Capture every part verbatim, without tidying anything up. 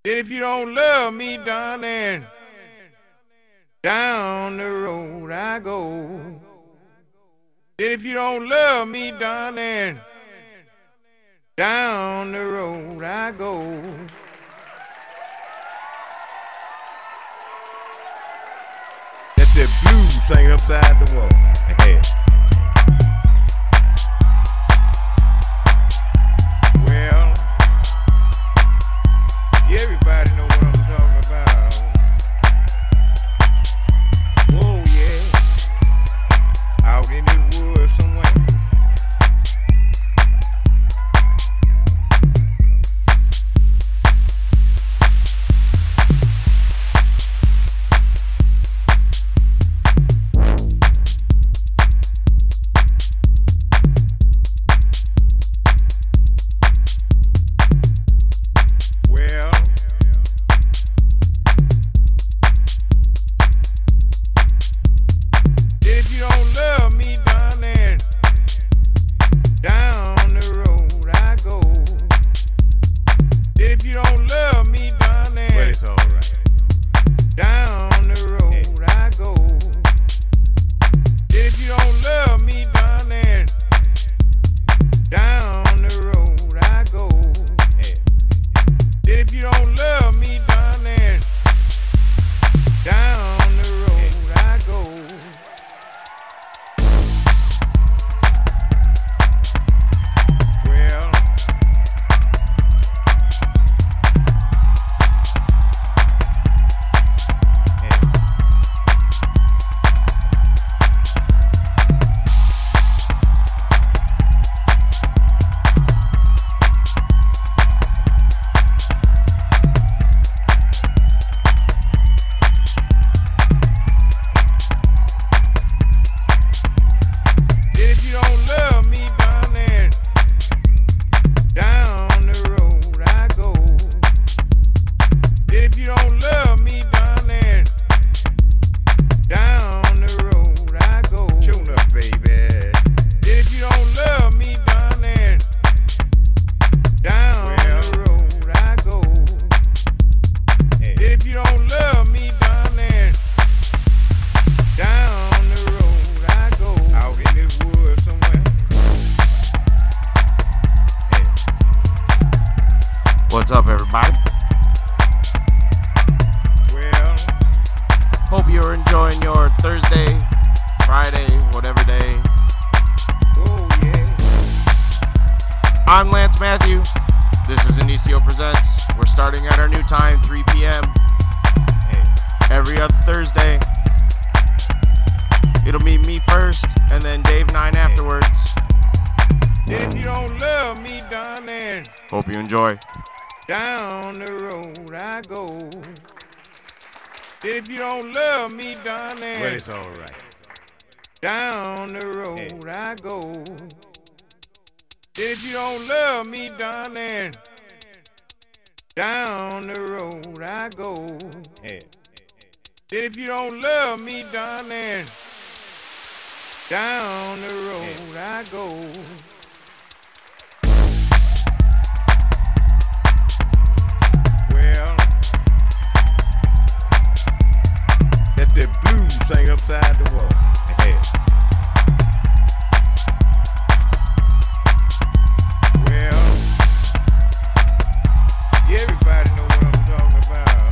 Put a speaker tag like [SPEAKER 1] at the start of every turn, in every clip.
[SPEAKER 1] Then if you don't love me, darling, down the road I go. Then if you don't love me, darling, down the road I go. That's that blues singing upside the wall. Hey. Well, everybody know what I'm talking about. Whoa, yeah. Out in the woods somewhere.
[SPEAKER 2] What's up, everybody?
[SPEAKER 1] Well,
[SPEAKER 2] hope you're enjoying your Thursday, Friday, whatever day.
[SPEAKER 1] oh yeah.
[SPEAKER 2] I'm Lance Matthew. This is Inicio Presents. We're starting at our new time, three p.m.
[SPEAKER 1] Hey.
[SPEAKER 2] every other Thursday. It'll be me first, and then Dave nine afterwards.
[SPEAKER 1] Then if you don't love me, darling,
[SPEAKER 2] Hope you enjoy.
[SPEAKER 1] down the road I go. Then if you don't love me, darling,
[SPEAKER 3] Well, it's all right.
[SPEAKER 1] down the road I go. Then if you don't love me, darling, down the road I go.
[SPEAKER 3] Hey.
[SPEAKER 1] Then if you don't love me, darling, down the road I go. Well, that's that blues thing upside the wall. Hey. Well, everybody know what I'm talking about.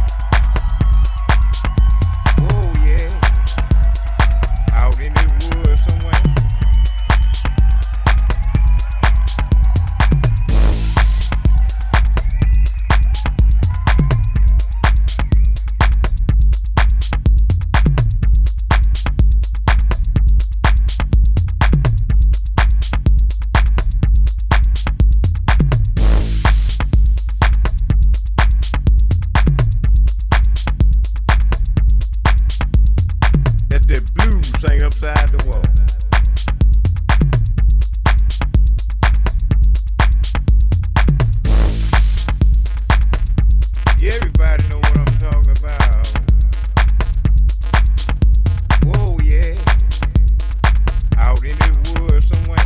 [SPEAKER 1] Oh yeah, out in the woods somewhere. That's that blues thing upside the wall. Everybody know what I'm talking about. Whoa, yeah. Out in the woods somewhere.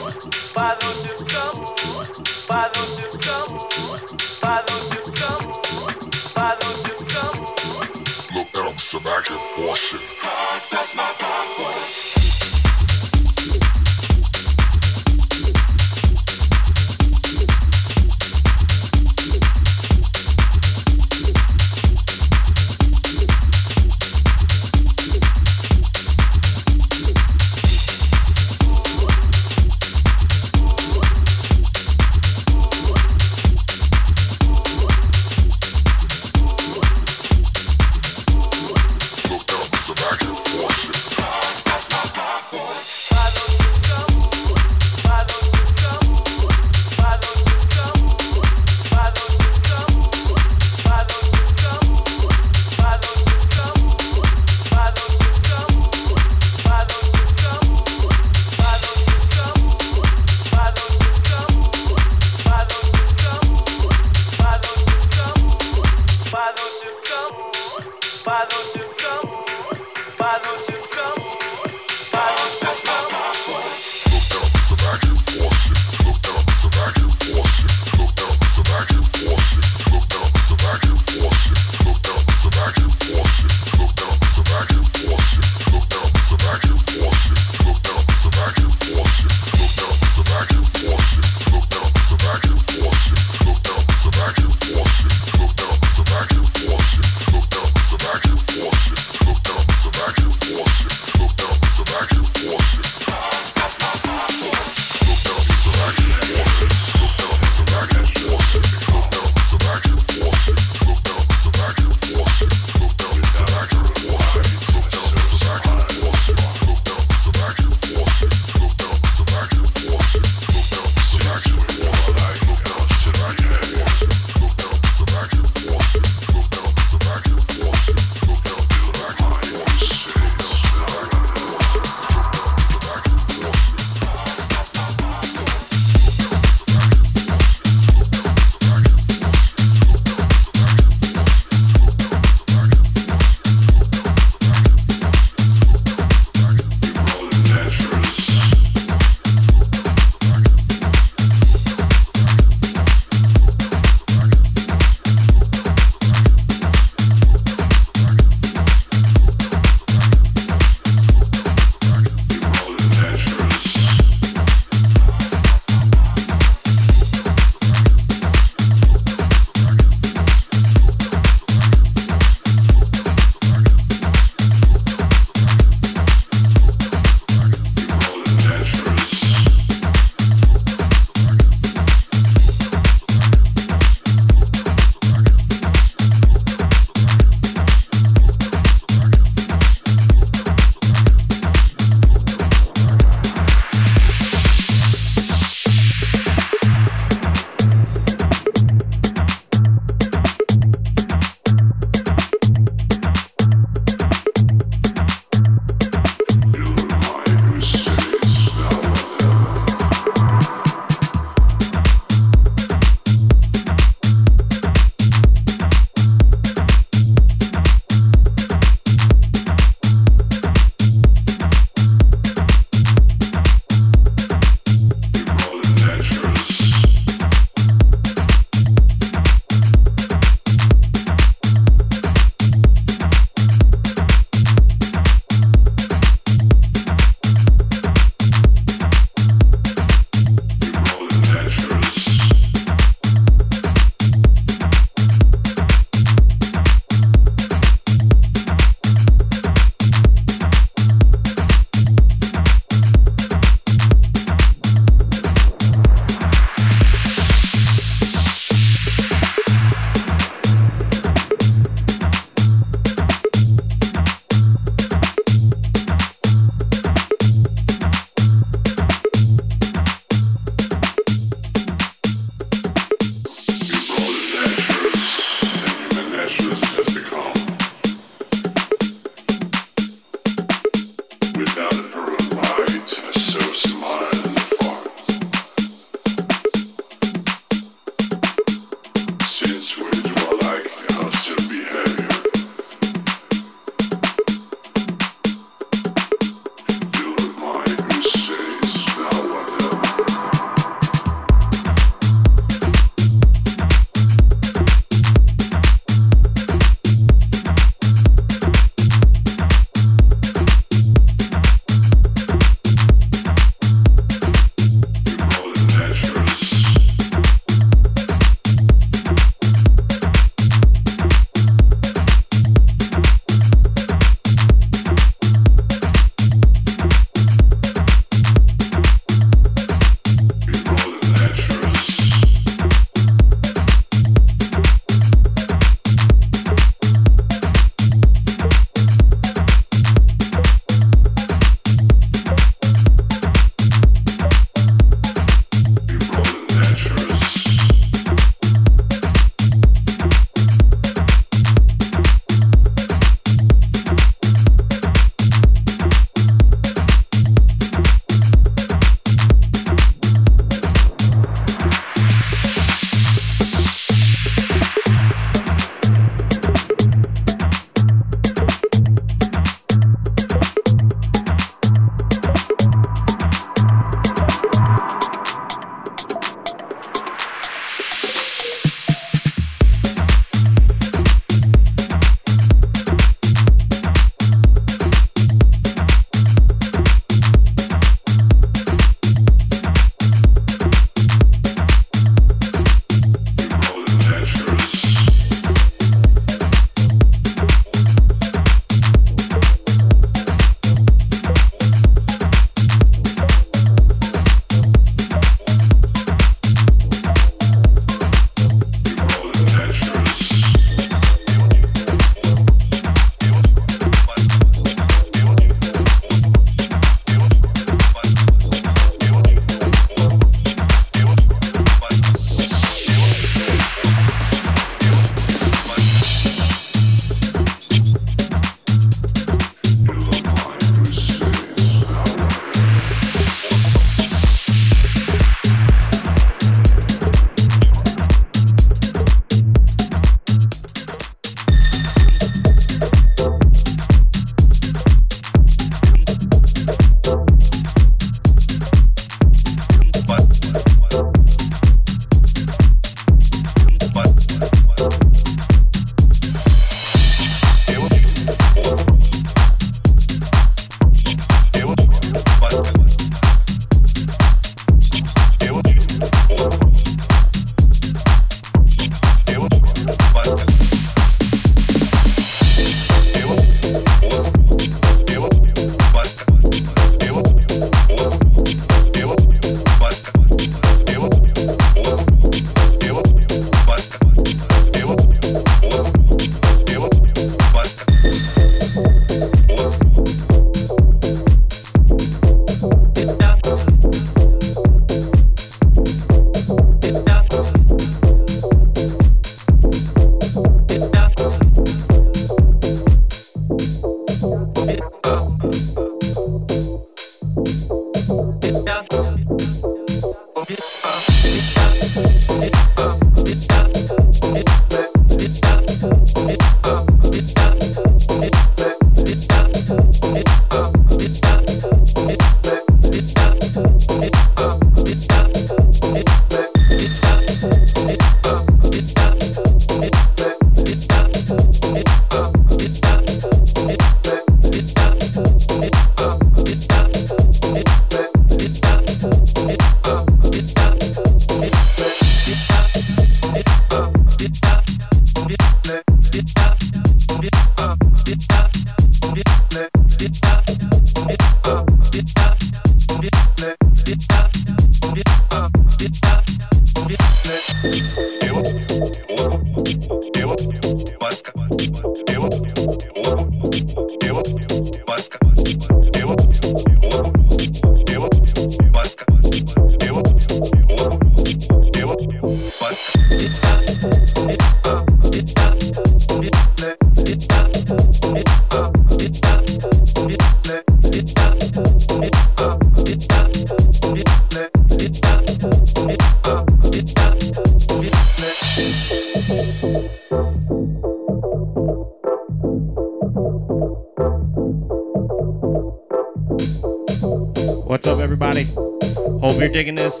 [SPEAKER 2] What's up, everybody? Hope you're digging this.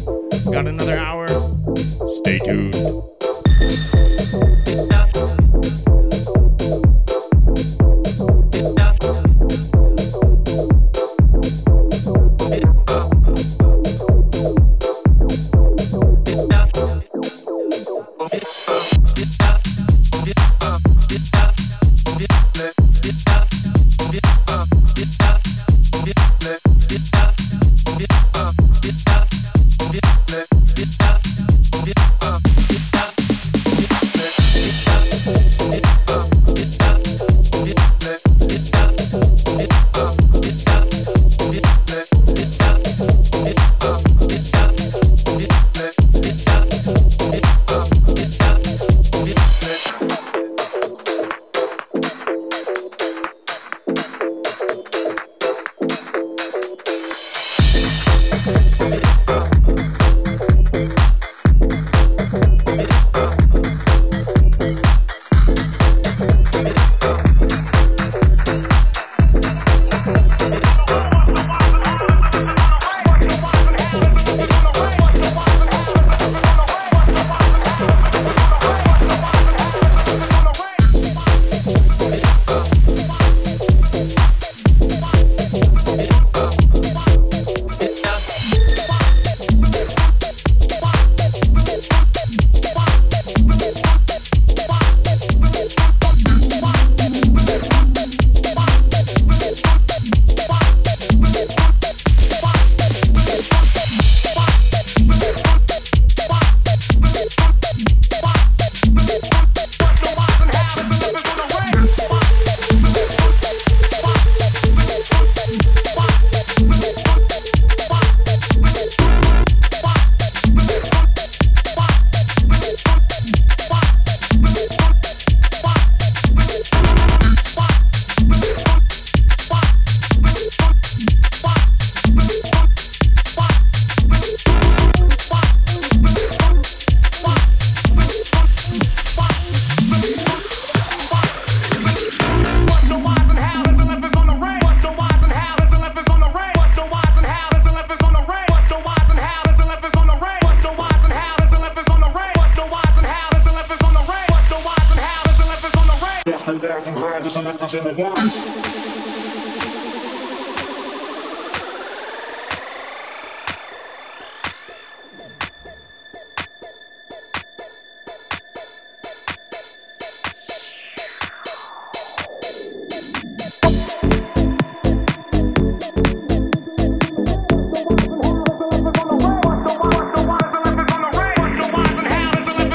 [SPEAKER 2] Got another hour. Stay tuned.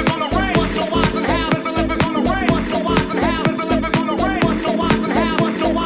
[SPEAKER 3] What's the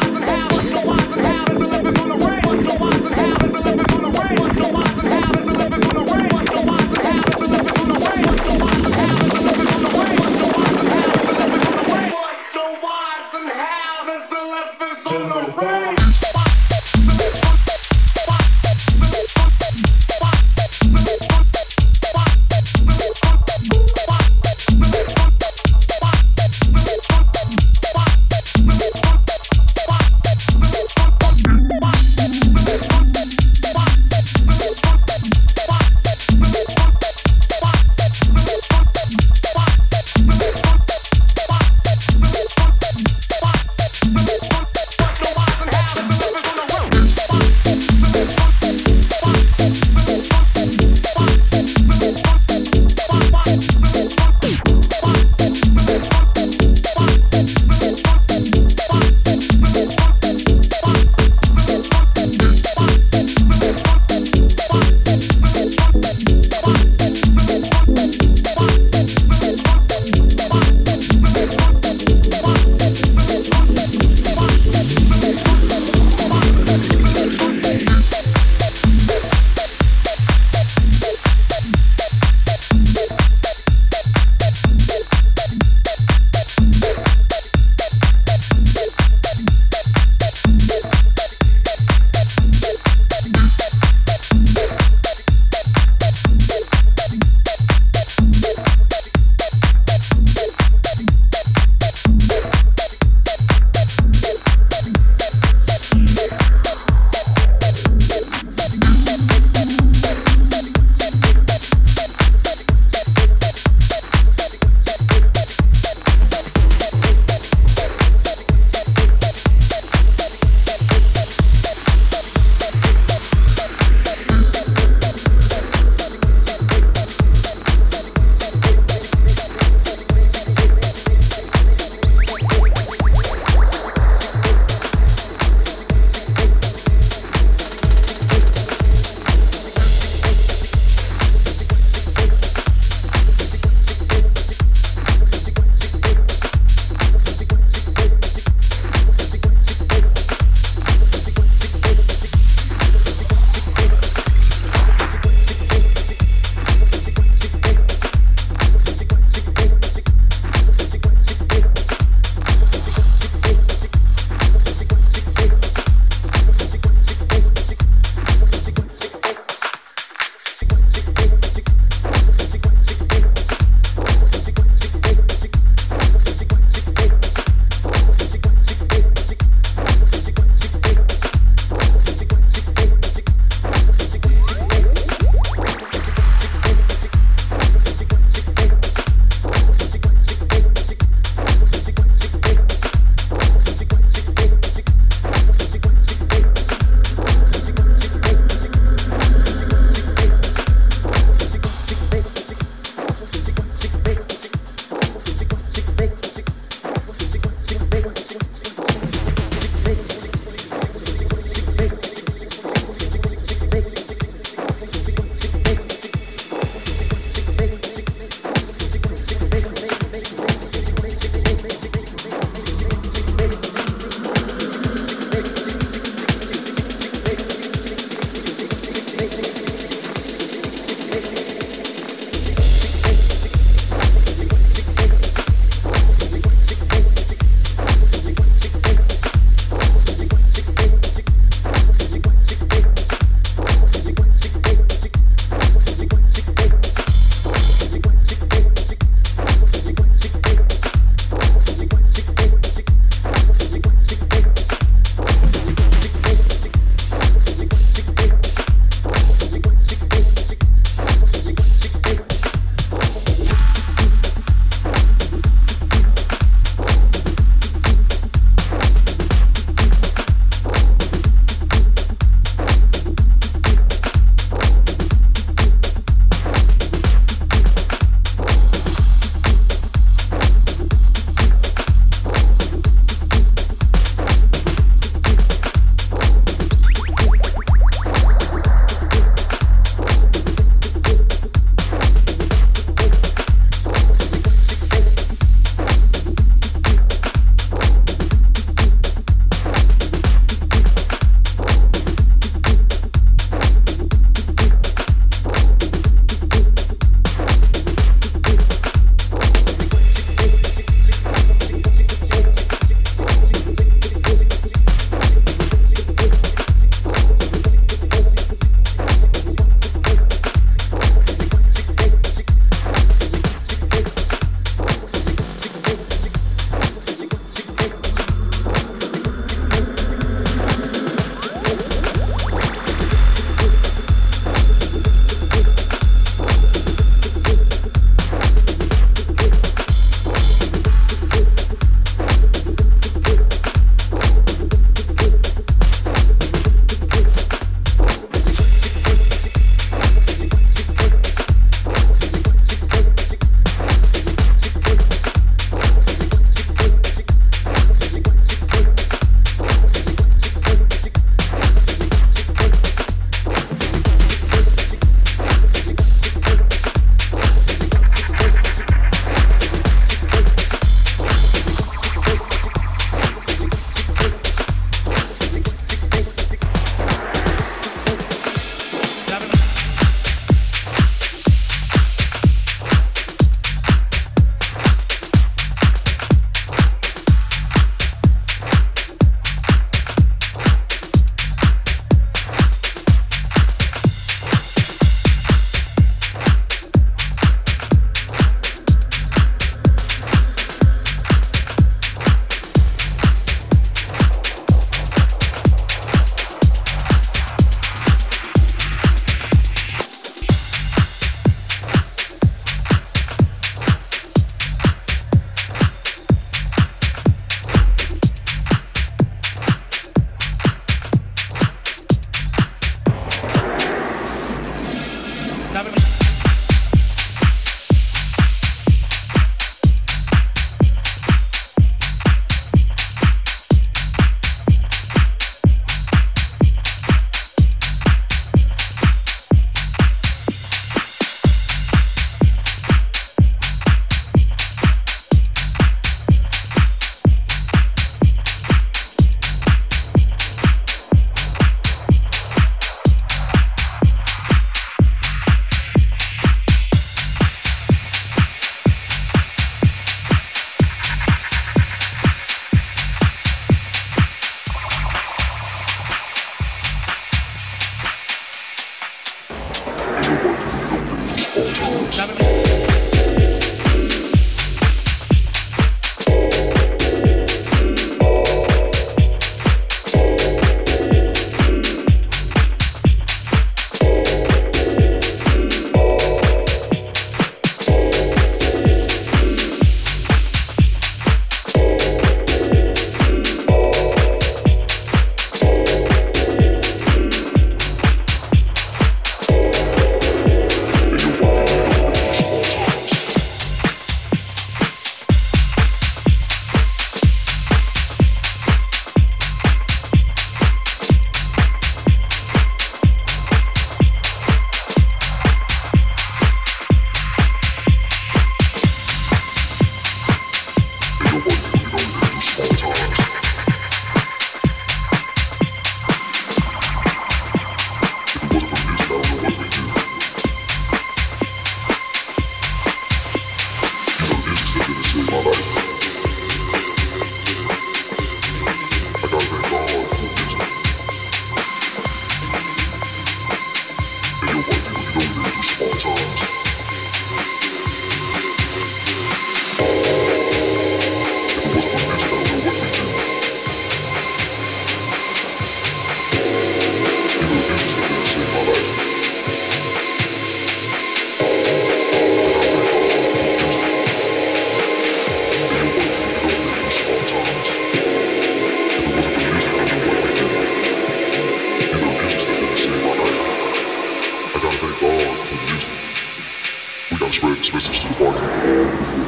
[SPEAKER 3] Rex Rex, message to the party.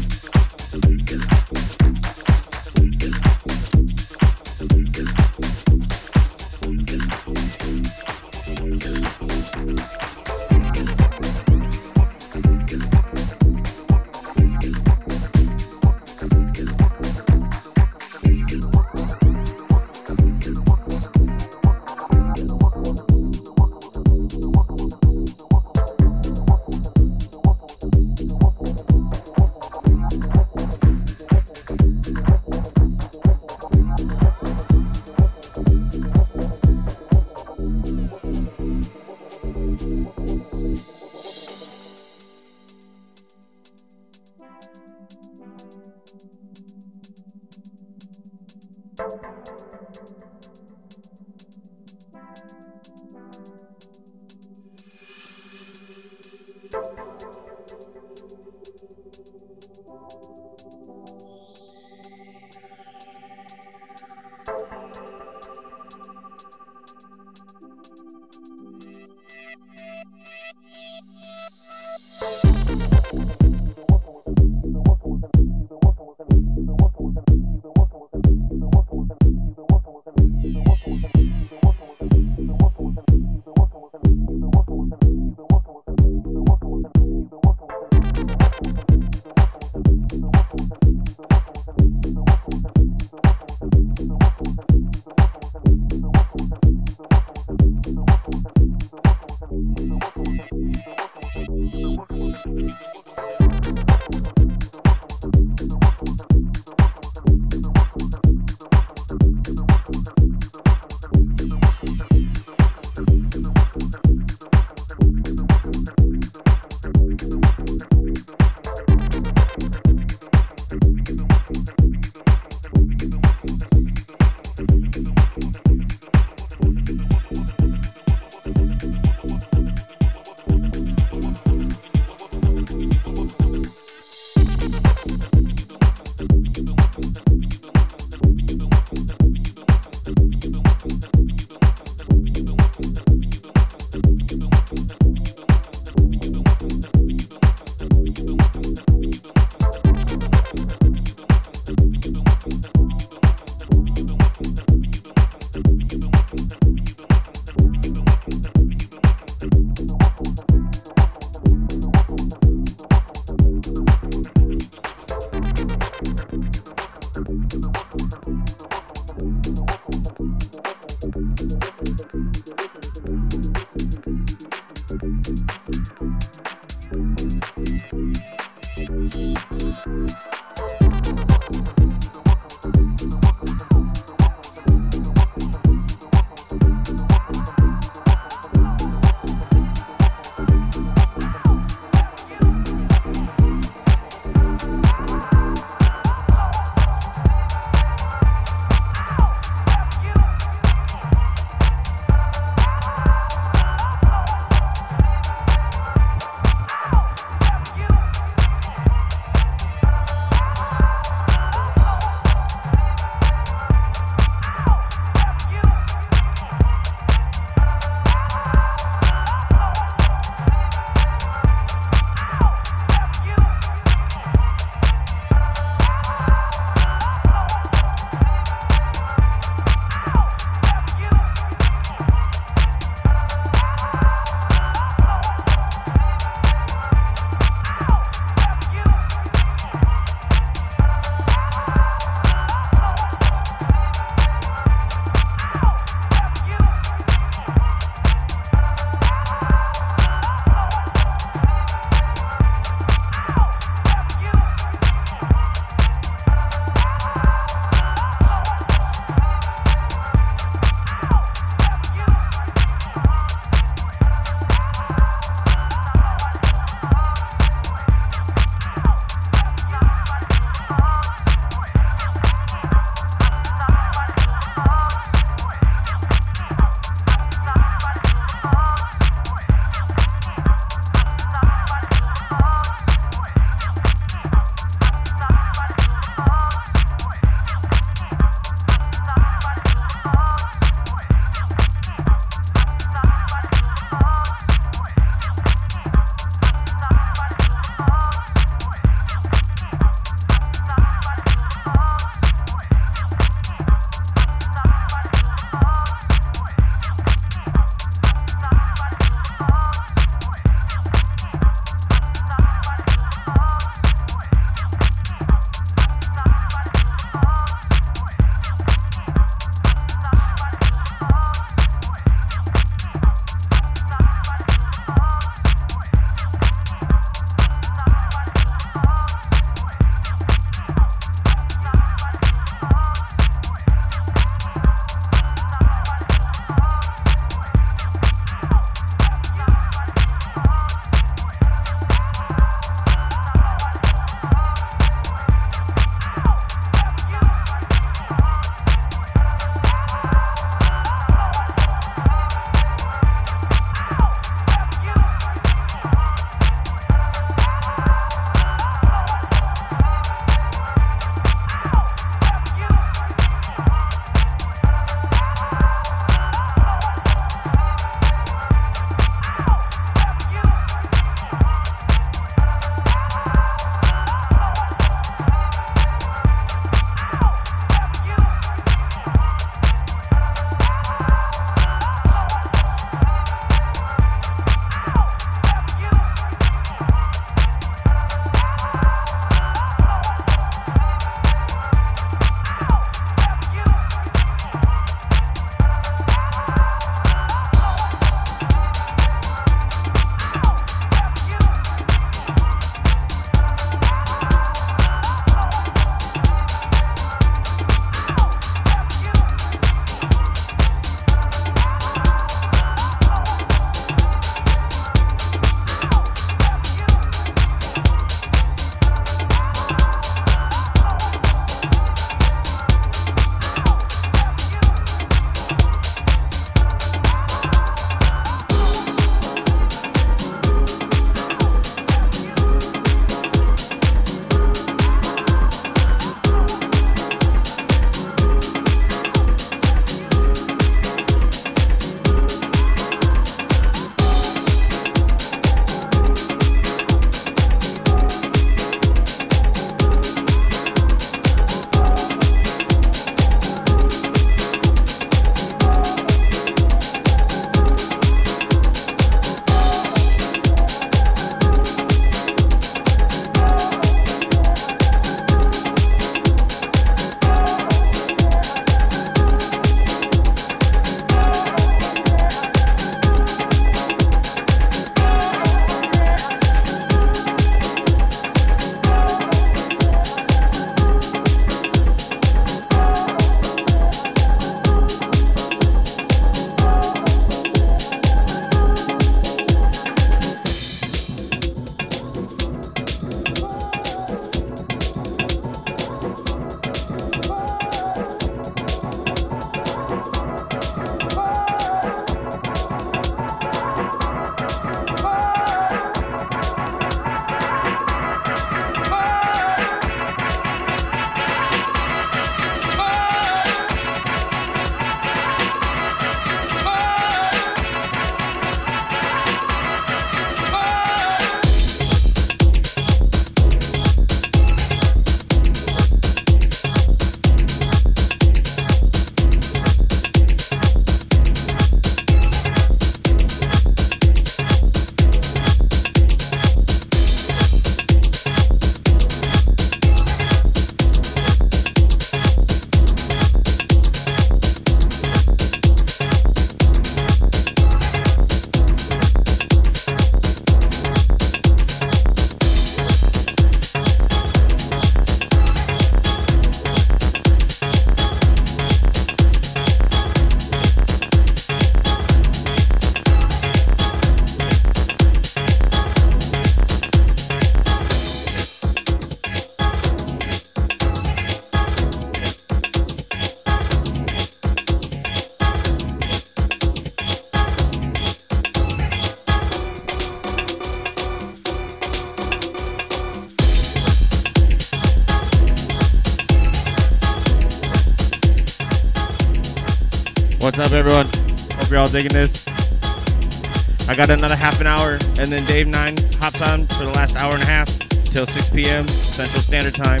[SPEAKER 4] What's up, everyone? Hope you're all digging this. I got another half an hour, and then Dave nine hops on for the last hour and a half till six p.m. Central Standard Time.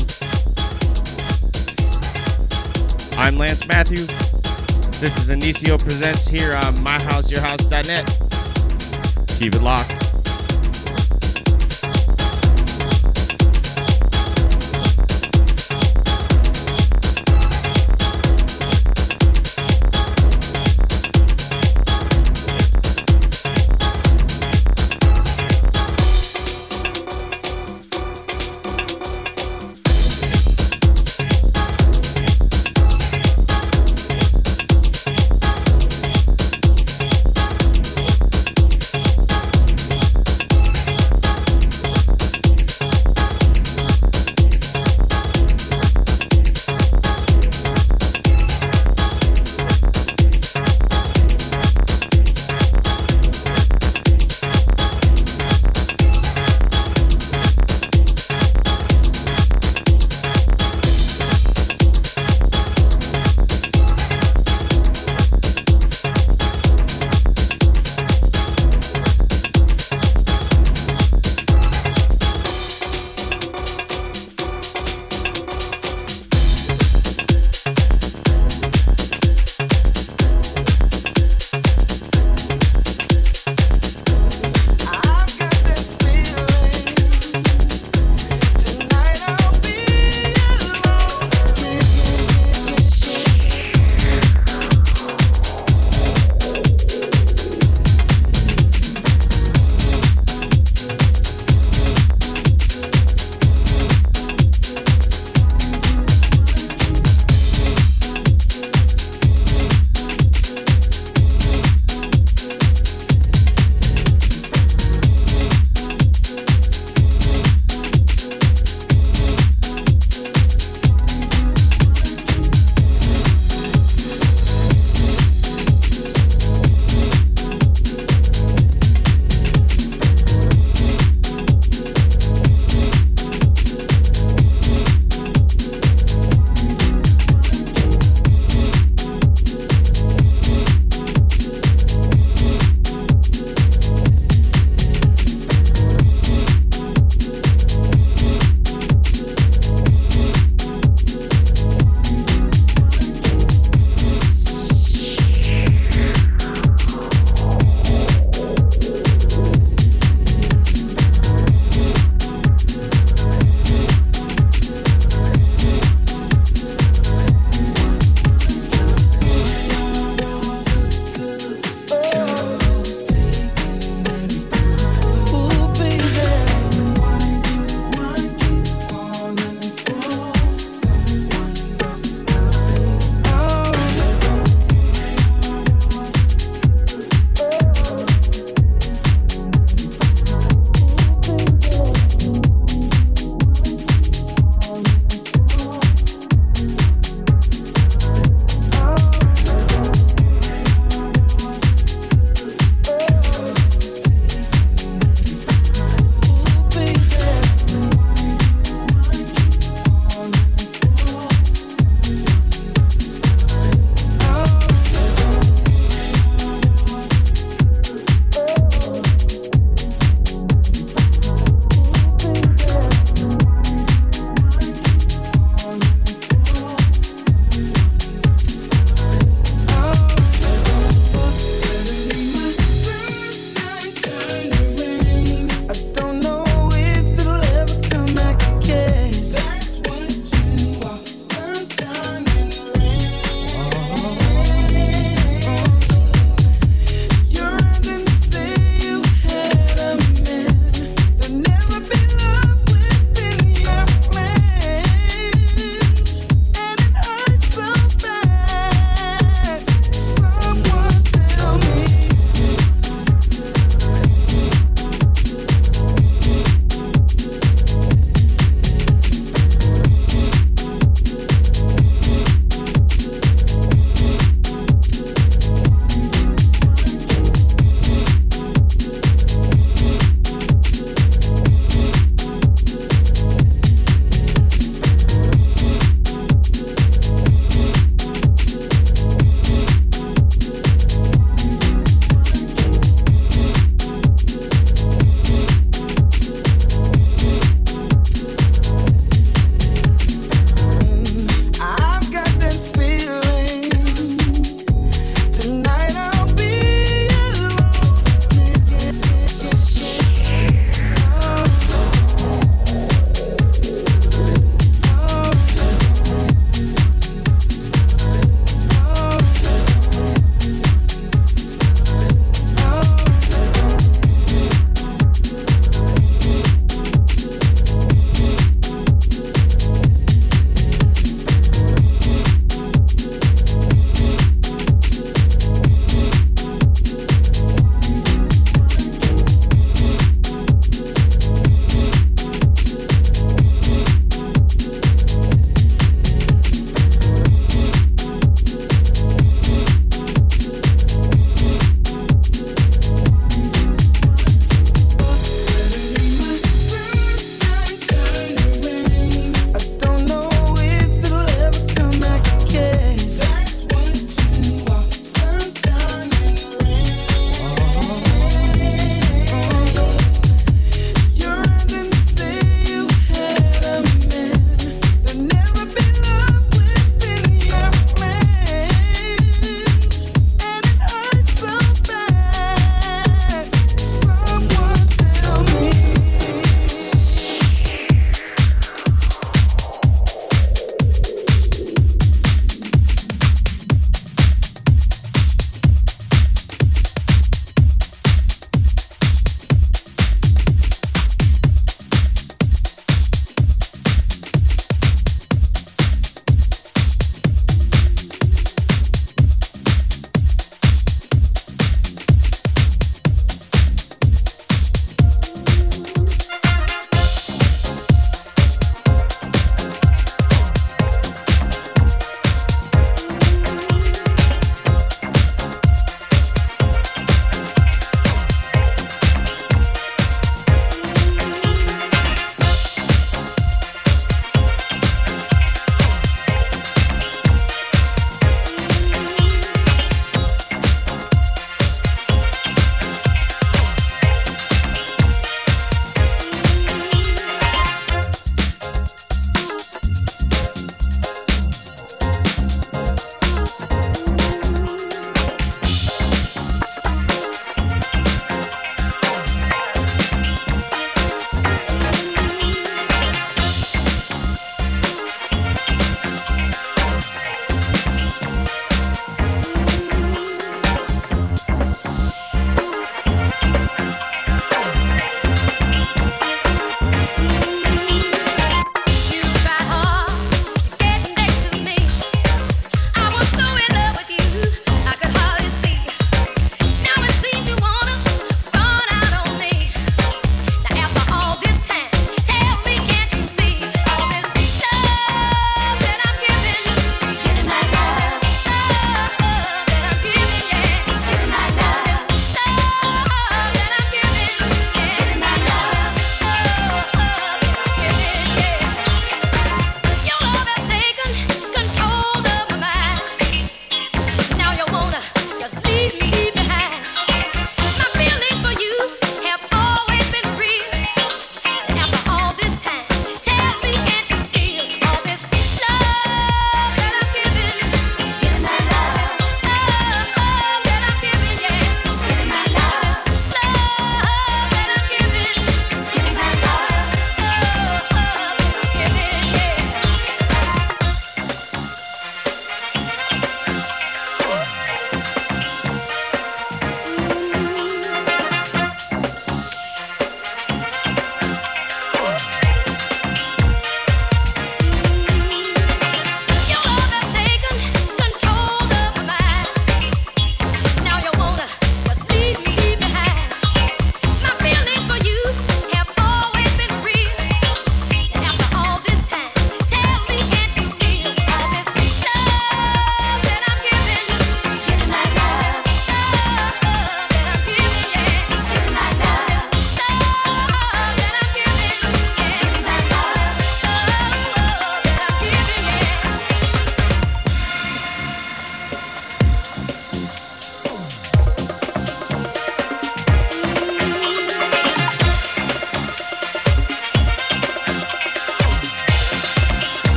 [SPEAKER 4] I'm Lance Matthew. This is Inicio Presents here on my house your house dot net. Keep it locked.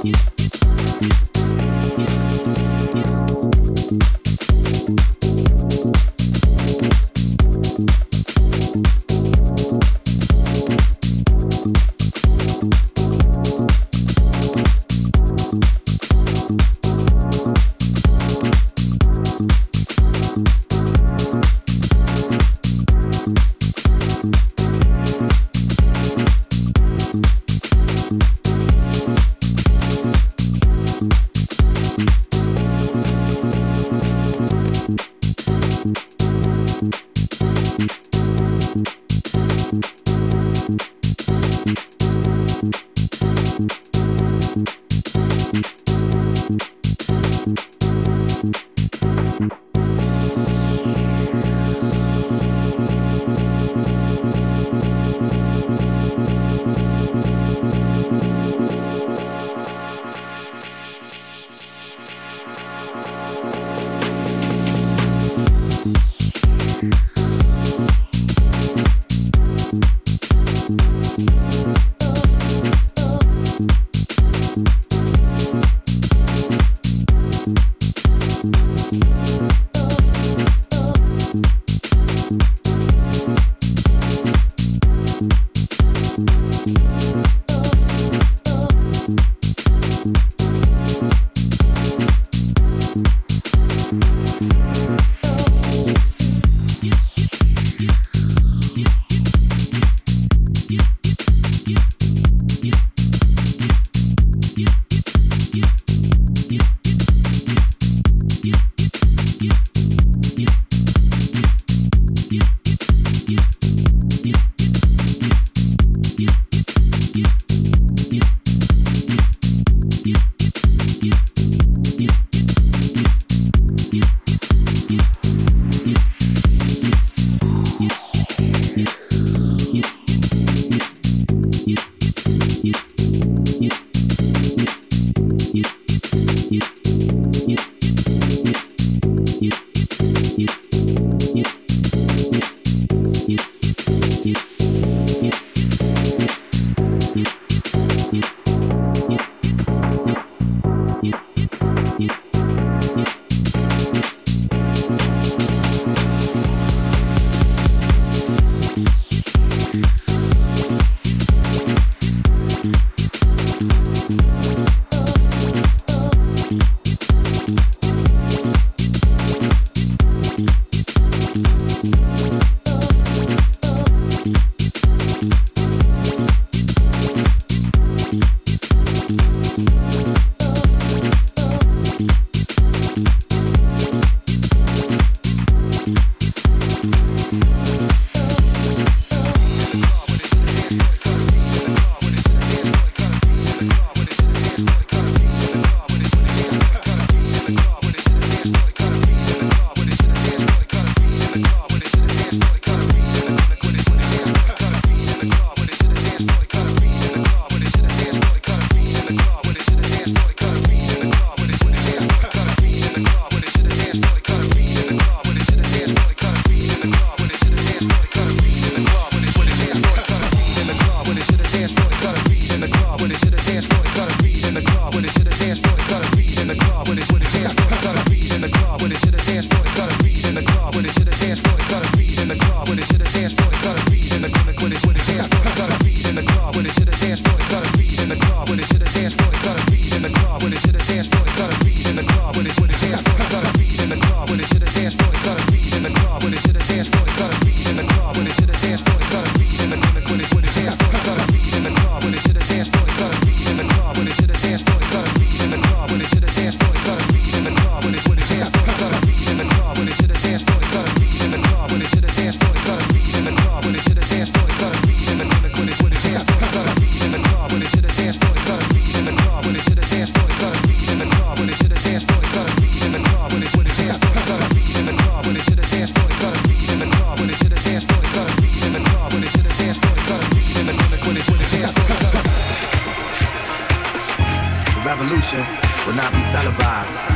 [SPEAKER 5] will not be televised.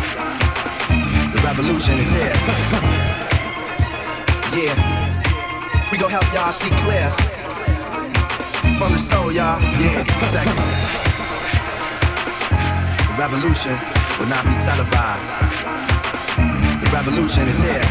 [SPEAKER 5] The revolution is here. Yeah, we gon' help y'all see clear. From the soul, y'all. Yeah, check it. revolution will not be televised. The revolution is here.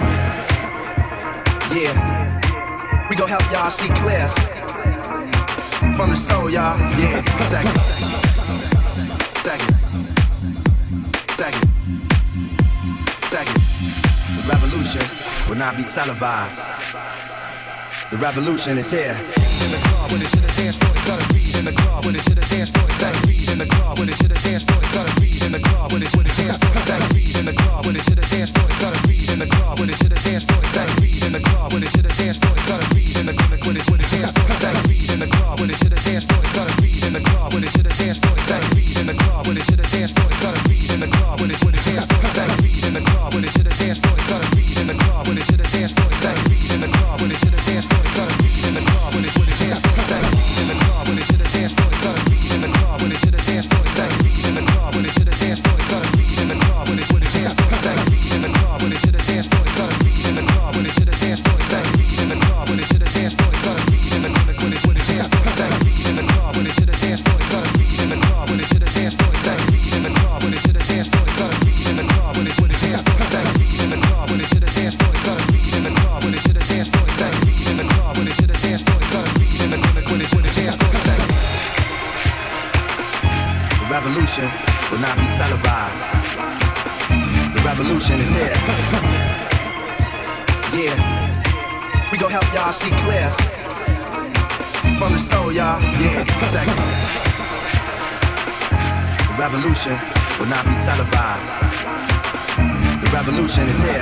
[SPEAKER 5] Yeah, we gon' help y'all see clear from the soul, y'all. Yeah, second, second, second, second. The revolution will not be televised. The revolution is here. In the club with it to the dance floor, the color beat. In the club with it to the dance floor, the color beat. In the club with it to the dance floor, the color beat. In the club with it to the dance floor, the color beat. In the club with it to the dance floor, the color beat. In the club with it to the dance floor, the color beat. In the club with it to the dance floor, the color beat. In the club with it to the dance floor, the color beat. In the club with it to the dance floor, the color beat. In the club with it to the dance floor, the color beat. In the club with it to the dance floor, the color beat. In the club with it to the dance floor, the color beat. In the club with it to the dance floor, the color beat. In the club with it to the dance floor, the color beat. In the club with it to the dance floor, the color beat. In the club with it to the dance floor, the color beat. In the club with it to the dance floor, the color beat. In the club with it to the dance floor, the color beat. In the club with it to the dance floor, the color beat. In the club with it to the dance floor, the color beat. In the club with it to the dance floor, the color beat. In the club with it to the dance floor, the color beat. In the club with it to the dance floor, the color beat. In the club with it to the dance floor, the color beat. In the club with it to the dance floor, the color beat. In the club with it to the dance floor, the color beat. In the club with it to the dance floor, the color beat. In the club with it to the dance floor, the color beat. In the club with it to the dance floor, the color beat. In the club with it to the dance floor, the color beat. In the club with it to the dance floor, the color beat. In the club with it to the dance floor, the color beat. The revolution will not be televised. The revolution is here. Yeah, we gon' help y'all see clear from the soul, y'all. Yeah, second. The revolution will not be televised. The revolution is here.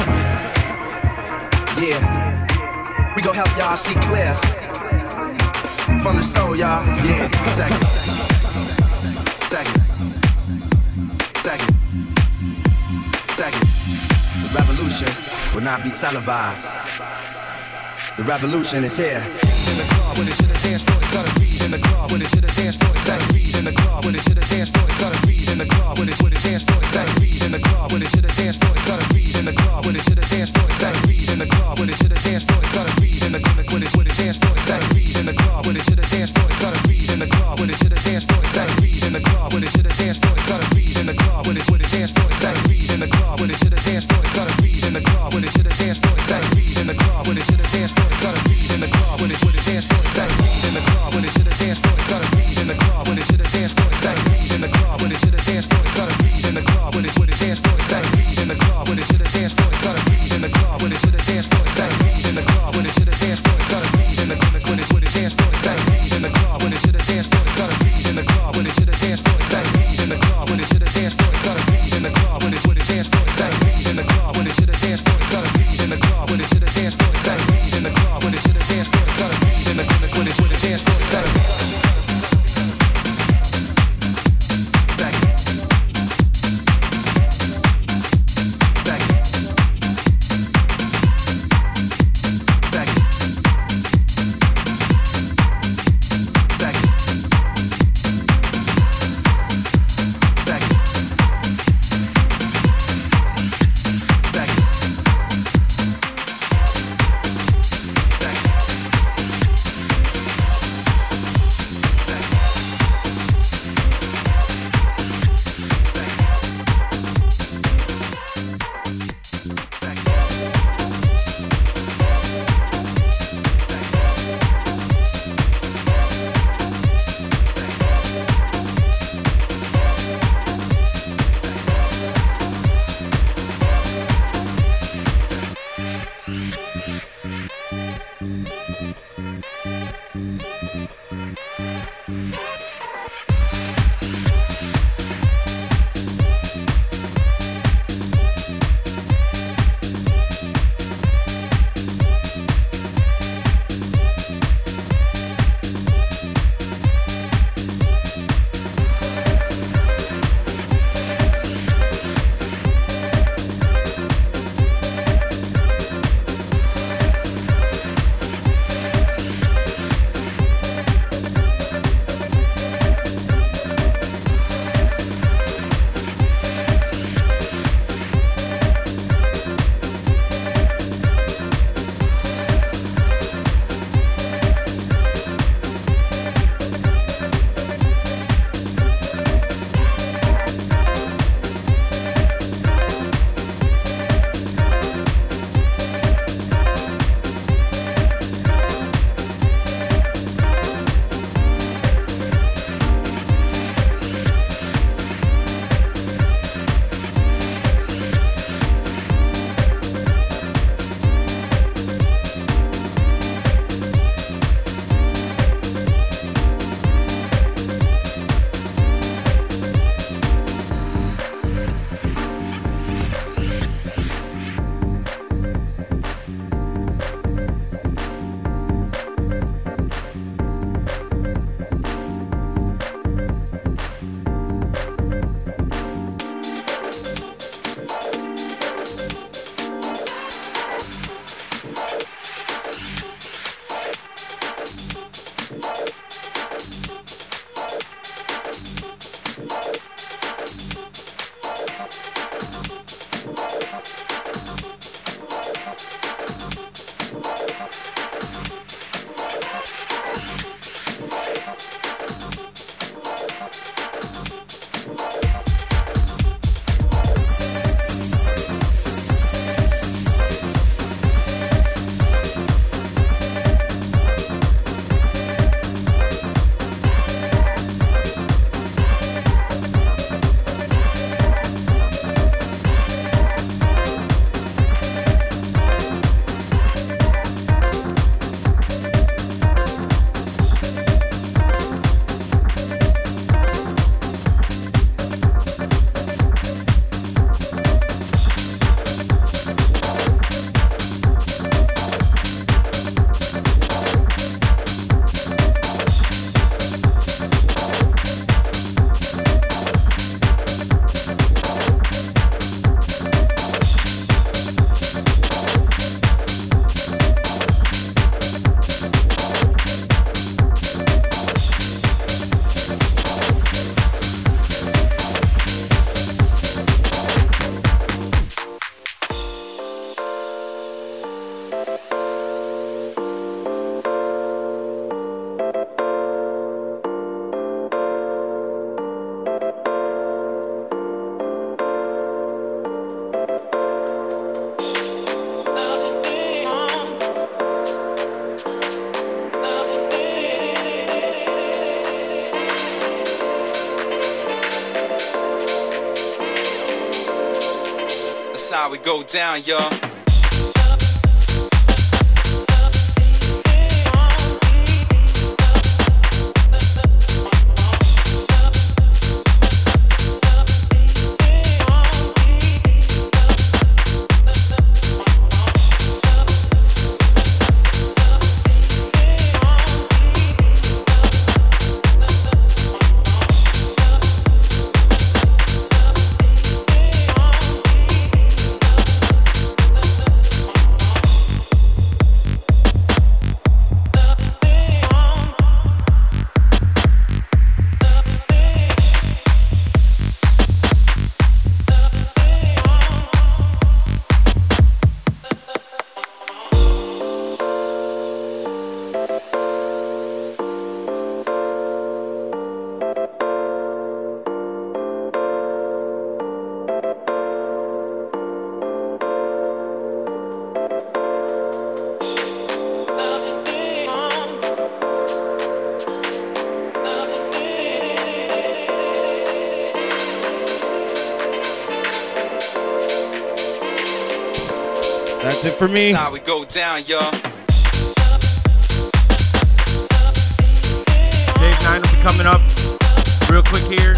[SPEAKER 5] Yeah, we gon' help y'all see clear from the soul, y'all. Yeah, second. Second, second, second. The revolution will not be televised. The revolution is here. In the club with it to the dance floor, the color beat. In the club with it to the dance floor, the color beat. In the club with it to the dance floor, the color beat. In the club with it to the dance floor, the color beat. In the club with it to the dance floor, the color beat. In the club with it to the dance floor, the color beat. In the club with it to the dance floor, the color beat. In the club with it to the dance floor, the color beat. In the club with it to the dance floor, the color beat. In the club with it to the dance floor, the color beat. In the club with it to the dance floor, the color beat. In the club with it to the dance floor, the color beat. In the club with it to the dance floor, the color beat. In the club with it to the dance floor, the color beat. In the club with it to the dance floor, the color beat. In the club with it to the dance floor, the color beat. In the club with it to the dance floor, the color beat. In the club with it to the dance floor, the color beat. In the club with it to the dance floor, the color beat. In the club with it to the dance floor, the color beat. In the club with it to the dance floor, the color beat. In the club with it to the dance floor, the color beat. In the club with it to the dance floor, the color beat. In the club with it to the dance floor, the color beat. In the club with it to the dance floor, the color beat. In the club with it to the dance floor, the color beat. In the club with it to the dance floor, the color beat. In the club with it This how we go down, y'all.
[SPEAKER 4] That's it for me.
[SPEAKER 5] That's how we go down, y'all.
[SPEAKER 2] Dave nine will be coming up real quick here.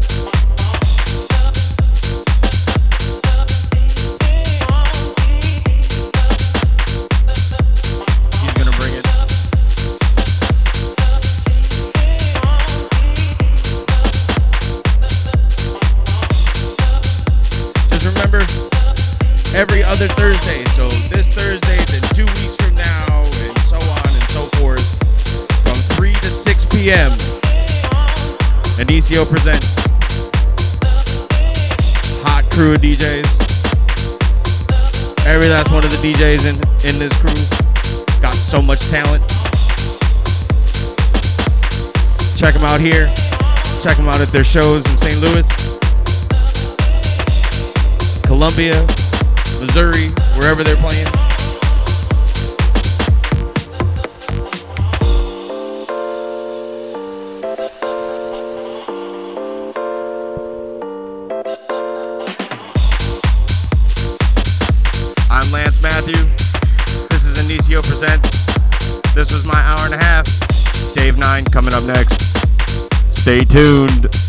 [SPEAKER 2] He's gonna bring it.
[SPEAKER 4] Just remember, every other Thursday. So this Thursday, then two weeks from now, and so on and so forth. From three to six p.m. Inicio presents hot crew of D Js. Every last one of the D Js in, in this crew got so much talent. Check them out here. Check them out at their shows in Saint Louis, Columbia, Missouri, wherever they're playing.
[SPEAKER 2] I'm Lance Matthew. This is Inicio Presents. This was my hour and a half. Dave nine coming up next. Stay tuned.